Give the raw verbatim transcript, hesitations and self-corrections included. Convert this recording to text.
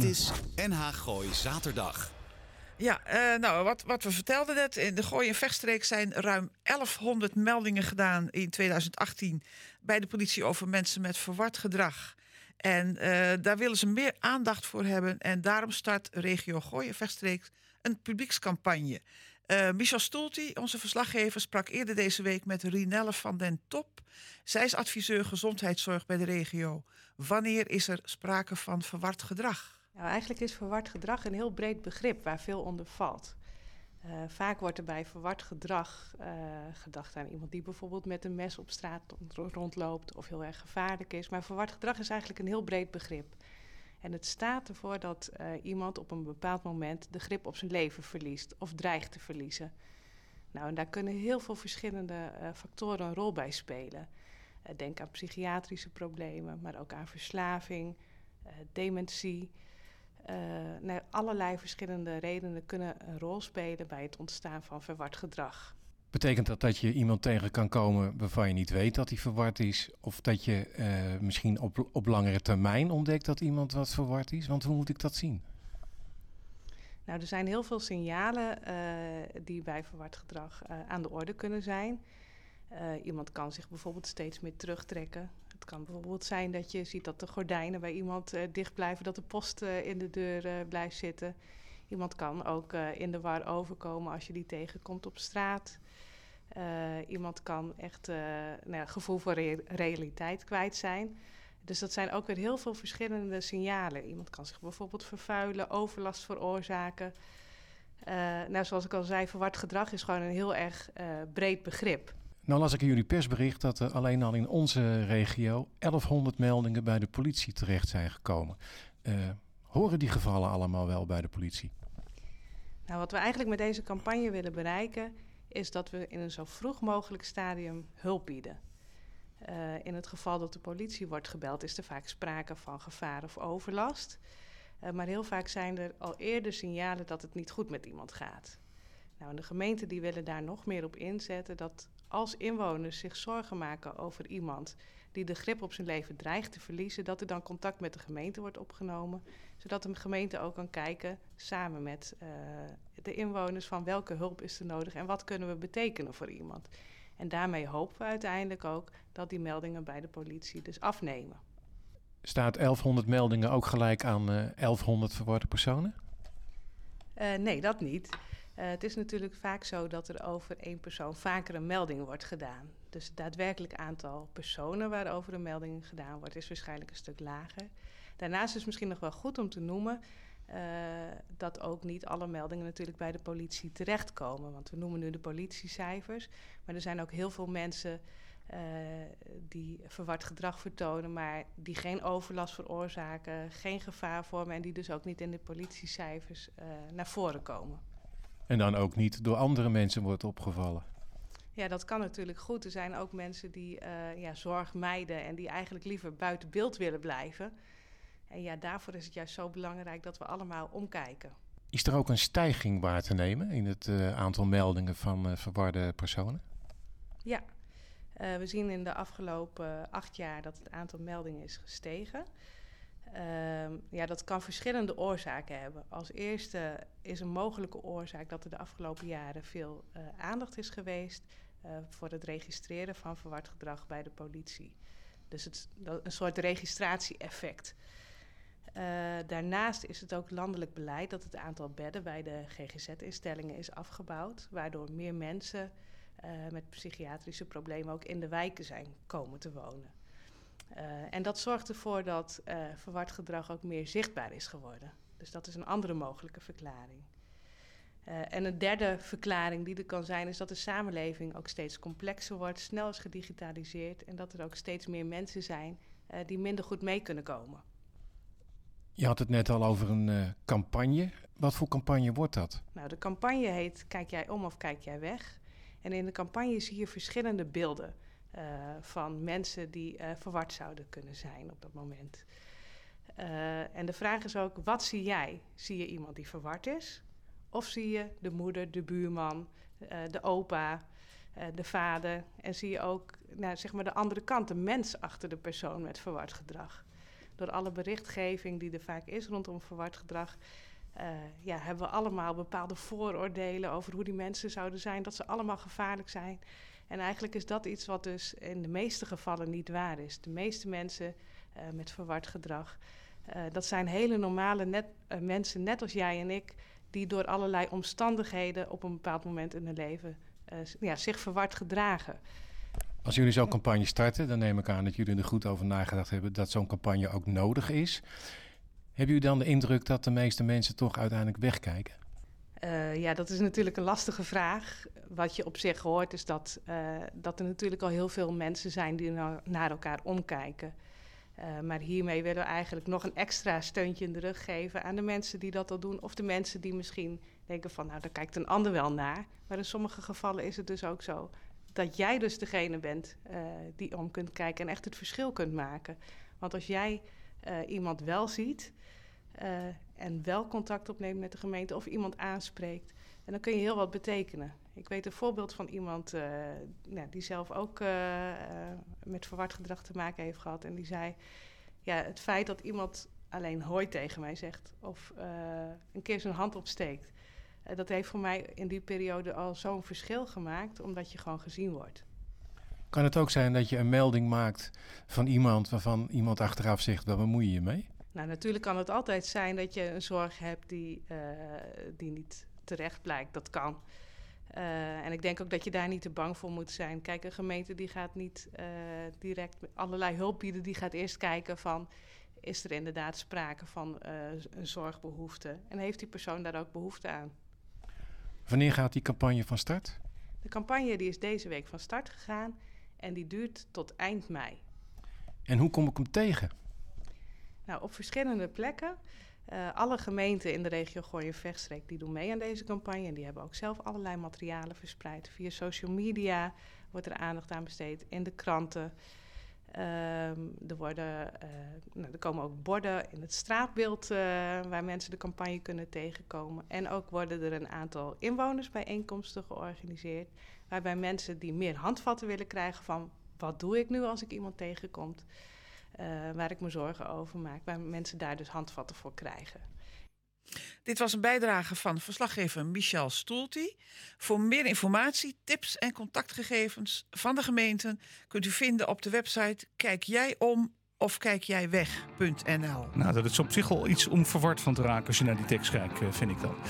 is N H Gooi Zaterdag. Ja, uh, nou, wat, wat we vertelden net. In de Gooi- en Vechtstreek zijn ruim elfhonderd meldingen gedaan in tweeduizend achttien... bij de politie over mensen met verward gedrag. En uh, daar willen ze meer aandacht voor hebben. En daarom start regio Gooi- en Vechtstreek een publiekscampagne. Uh, Michel Stoelty, onze verslaggever, sprak eerder deze week met Rinelle van den Top. Zij is adviseur gezondheidszorg bij de regio. Wanneer is er sprake van verward gedrag? Nou, eigenlijk is verward gedrag een heel breed begrip waar veel onder valt. Uh, vaak wordt er bij verward gedrag uh, gedacht aan iemand die bijvoorbeeld met een mes op straat rondloopt of heel erg gevaarlijk is. Maar verward gedrag is eigenlijk een heel breed begrip. En het staat ervoor dat uh, iemand op een bepaald moment de grip op zijn leven verliest of dreigt te verliezen. Nou, en daar kunnen heel veel verschillende uh, factoren een rol bij spelen. Uh, denk aan psychiatrische problemen, maar ook aan verslaving, uh, dementie. Uh, nou, allerlei verschillende redenen kunnen een rol spelen bij het ontstaan van verward gedrag. Betekent dat dat je iemand tegen kan komen waarvan je niet weet dat hij verward is? Of dat je uh, misschien op, op langere termijn ontdekt dat iemand wat verward is? Want hoe moet ik dat zien? Nou, er zijn heel veel signalen uh, die bij verward gedrag uh, aan de orde kunnen zijn. Uh, iemand kan zich bijvoorbeeld steeds meer terugtrekken. Het kan bijvoorbeeld zijn dat je ziet dat de gordijnen bij iemand uh, dicht blijven, dat de post uh, in de deur uh, blijft zitten. Iemand kan ook uh, in de war overkomen als je die tegenkomt op straat. Uh, iemand kan echt uh, nou ja, gevoel voor re- realiteit kwijt zijn. Dus dat zijn ook weer heel veel verschillende signalen. Iemand kan zich bijvoorbeeld vervuilen, overlast veroorzaken. Uh, nou, zoals ik al zei, verward gedrag is gewoon een heel erg uh, breed begrip. Nou las ik in jullie persbericht dat er alleen al in onze regio elfhonderd meldingen bij de politie terecht zijn gekomen. Uh, horen die gevallen allemaal wel bij de politie? Nou, wat we eigenlijk met deze campagne willen bereiken is dat we in een zo vroeg mogelijk stadium hulp bieden. Uh, in het geval dat de politie wordt gebeld is er vaak sprake van gevaar of overlast. Uh, maar heel vaak zijn er al eerder signalen dat het niet goed met iemand gaat. Nou, en de gemeenten die willen daar nog meer op inzetten dat als inwoners zich zorgen maken over iemand die de grip op zijn leven dreigt te verliezen, dat er dan contact met de gemeente wordt opgenomen, zodat de gemeente ook kan kijken samen met uh, de inwoners van welke hulp is er nodig en wat kunnen we betekenen voor iemand. En daarmee hopen we uiteindelijk ook dat die meldingen bij de politie dus afnemen. Staat elfhonderd meldingen ook gelijk aan uh, elfhonderd verwarde personen? Uh, nee, dat niet. Uh, het is natuurlijk vaak zo dat er over één persoon vaker een melding wordt gedaan. Dus het daadwerkelijk aantal personen waarover een melding gedaan wordt is waarschijnlijk een stuk lager. Daarnaast is het misschien nog wel goed om te noemen uh, dat ook niet alle meldingen natuurlijk bij de politie terechtkomen. Want we noemen nu de politiecijfers, maar er zijn ook heel veel mensen uh, die verward gedrag vertonen, maar die geen overlast veroorzaken, geen gevaar vormen en die dus ook niet in de politiecijfers uh, naar voren komen. En dan ook niet door andere mensen wordt opgevallen. Ja, dat kan natuurlijk goed. Er zijn ook mensen die uh, ja, zorg mijden en die eigenlijk liever buiten beeld willen blijven. En ja, daarvoor is het juist zo belangrijk dat we allemaal omkijken. Is er ook een stijging waar te nemen in het uh, aantal meldingen van uh, verwarde personen? Ja, uh, we zien in de afgelopen acht jaar dat het aantal meldingen is gestegen. Uh, ja, dat kan verschillende oorzaken hebben. Als eerste is een mogelijke oorzaak dat er de afgelopen jaren veel uh, aandacht is geweest uh, voor het registreren van verward gedrag bij de politie. Dus het, een soort registratie-effect. Uh, daarnaast is het ook landelijk beleid dat het aantal bedden bij de G G Z-instellingen is afgebouwd, waardoor meer mensen uh, met psychiatrische problemen ook in de wijken zijn komen te wonen. Uh, en dat zorgt ervoor dat uh, verward gedrag ook meer zichtbaar is geworden. Dus dat is een andere mogelijke verklaring. Uh, en een derde verklaring die er kan zijn is dat de samenleving ook steeds complexer wordt, snel is gedigitaliseerd en dat er ook steeds meer mensen zijn uh, die minder goed mee kunnen komen. Je had het net al over een uh, campagne. Wat voor campagne wordt dat? Nou, de campagne heet Kijk jij om of kijk jij weg? En in de campagne zie je verschillende beelden uh, van mensen die uh, verward zouden kunnen zijn op dat moment. Uh, en de vraag is ook, wat zie jij? Zie je iemand die verward is? Of zie je de moeder, de buurman, uh, de opa, uh, de vader? En zie je ook nou, zeg maar de andere kant, de mens achter de persoon met verward gedrag? door alle berichtgeving die er vaak is rondom verward gedrag, uh, ja, hebben we allemaal bepaalde vooroordelen over hoe die mensen zouden zijn, dat ze allemaal gevaarlijk zijn. En eigenlijk is dat iets wat dus in de meeste gevallen niet waar is. De meeste mensen uh, met verward gedrag, uh, dat zijn hele normale net, uh, mensen, net als jij en ik, die door allerlei omstandigheden op een bepaald moment in hun leven uh, ja, zich verward gedragen. Als jullie zo'n campagne starten, dan neem ik aan dat jullie er goed over nagedacht hebben dat zo'n campagne ook nodig is. Hebben jullie dan de indruk dat de meeste mensen toch uiteindelijk wegkijken? Uh, ja, dat is natuurlijk een lastige vraag. Wat je op zich hoort is dat, uh, dat er natuurlijk al heel veel mensen zijn die nou naar elkaar omkijken. Uh, maar hiermee willen we eigenlijk nog een extra steuntje in de rug geven aan de mensen die dat al doen. Of de mensen die misschien denken van, nou, daar kijkt een ander wel naar. Maar in sommige gevallen is het dus ook zo dat jij dus degene bent uh, die om kunt kijken en echt het verschil kunt maken. Want als jij uh, iemand wel ziet uh, en wel contact opneemt met de gemeente of iemand aanspreekt, en dan kun je heel wat betekenen. Ik weet een voorbeeld van iemand uh, nou, die zelf ook uh, uh, met verward gedrag te maken heeft gehad. En die zei, ja, het feit dat iemand alleen hoi tegen mij zegt of uh, een keer zijn hand opsteekt, uh, dat heeft voor mij in die periode al zo'n verschil gemaakt, omdat je gewoon gezien wordt. Kan het ook zijn dat je een melding maakt van iemand waarvan iemand achteraf zegt, waar bemoei je je mee? Nou, natuurlijk kan het altijd zijn dat je een zorg hebt die, uh, die niet terecht blijkt. Dat kan. Uh, en ik denk ook dat je daar niet te bang voor moet zijn. Kijk, een gemeente die gaat niet uh, direct allerlei hulp bieden. Die gaat eerst kijken van, is er inderdaad sprake van uh, een zorgbehoefte? En heeft die persoon daar ook behoefte aan? Wanneer gaat die campagne van start? De campagne die is deze week van start gegaan en die duurt tot eind mei. En hoe kom ik hem tegen? Nou, op verschillende plekken. Uh, alle gemeenten in de regio Gooi-en-Vechtstreek die doen mee aan deze campagne. En die hebben ook zelf allerlei materialen verspreid. Via social media wordt er aandacht aan besteed. In de kranten. Um, er, worden, uh, nou, er komen ook borden in het straatbeeld uh, waar mensen de campagne kunnen tegenkomen. En ook worden er een aantal inwonersbijeenkomsten georganiseerd. Waarbij mensen die meer handvatten willen krijgen van, wat doe ik nu als ik iemand tegenkom? Uh, waar ik me zorgen over maak, waar mensen daar dus handvatten voor krijgen. Dit was een bijdrage van verslaggever Michel Stoelti. Voor meer informatie, tips en contactgegevens van de gemeenten kunt u vinden op de website kijkjijom of kijkjijweg punt n l. Nou, dat is op zich al iets om verward van te raken als je naar die tekst kijkt, vind ik dan.